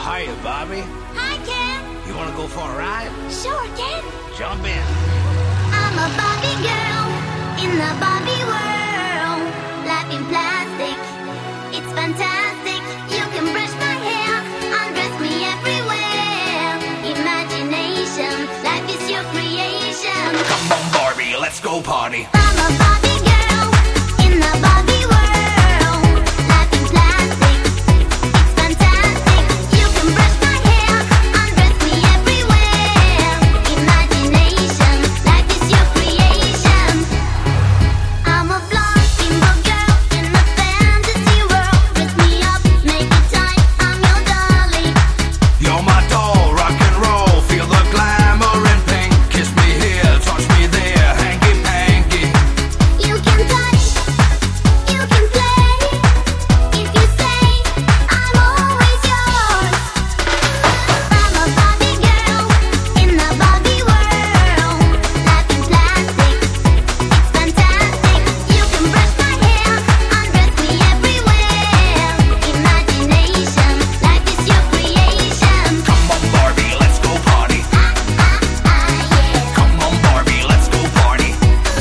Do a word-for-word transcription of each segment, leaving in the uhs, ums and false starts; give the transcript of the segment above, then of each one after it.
Hiya, Barbie. Hi, Ken. You wanna go for a ride? Sure, Ken. Jump in. I'm a Barbie girl in the Barbie world. Life in plastic, it's fantastic. You can brush my hair, undress me everywhere. Imagination, life is your creation. Come on, Barbie, let's go party. I'm a Barbie girl in the Barbie world. Life in plastic, it's fantastic. You can brush my hair, undress me everywhere. Imagination, life is your creation. I'm a blonde bimbo girl in a fantasy world. Dress me up, make it tight, I'm your dolly. You're my doll, rock and roll. Feel the glamour and pink. Kiss me here, touch me there. Hanky panky. You can touch, you can play. If you say, I'm always yours. I'm a Barbie girl in the Barbie world. Life in plastic, it's fantastic. You can brush my hair, undress me everywhere. Imagination, life is your creation. Come on, Barbie, let's go party. Ah, ah, yeah. Come on, Barbie, let's go party.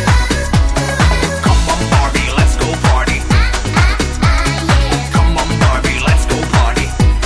Come on, Barbie, let's go party. Ah, yeah. Come on, Barbie, let's go party.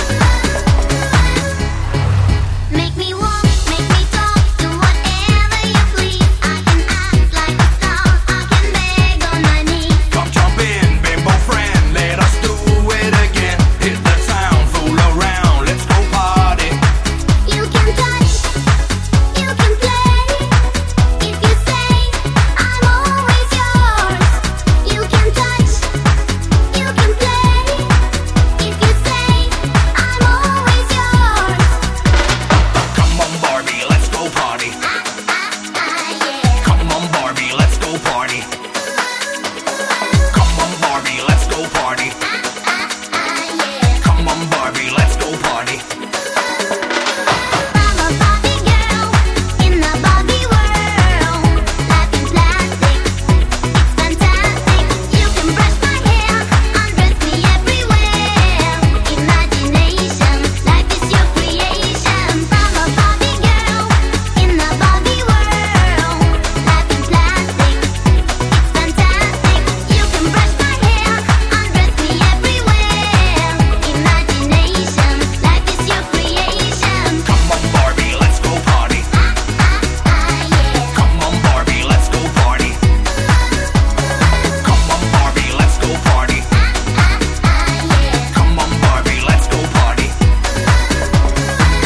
Make me walk, make me talk, do whatever you please. I can act like a star, I can beg on my knees. Come jump in, bimbo friend. Let us do it again. Hit the town, fool around. Let's go party. You can touch, you can play. If you say, I'm always yours. You can touch, you can play. If you say, I'm always yours. Come on, Barbie, let's go party. Ah, ah, yeah. Come on, Barbie, let's go party. Come on, Barbie, let's go party. Ah, yeah. Come on, Barbie, let's go party. I'm a Barbie girl in the Barbie world. Life in plastic, it's fantastic. You can brush my hair, undress me everywhere. Imagination, life is your creation. I'm a Barbie girl in the Barbie world. Life in plastic, it's fantastic. You can brush my hair, undress me everywhere. Imagination, life is your creation. Come on, Barbie, let's go party. Ah, yeah. Come on, Barbie, let's go party. Come on, Barbie, let's go party. yeah. Come on, Barbie, let's go party.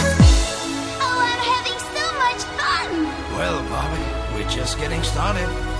Oh, I'm having so much fun. Well, Barbie, we're just getting started.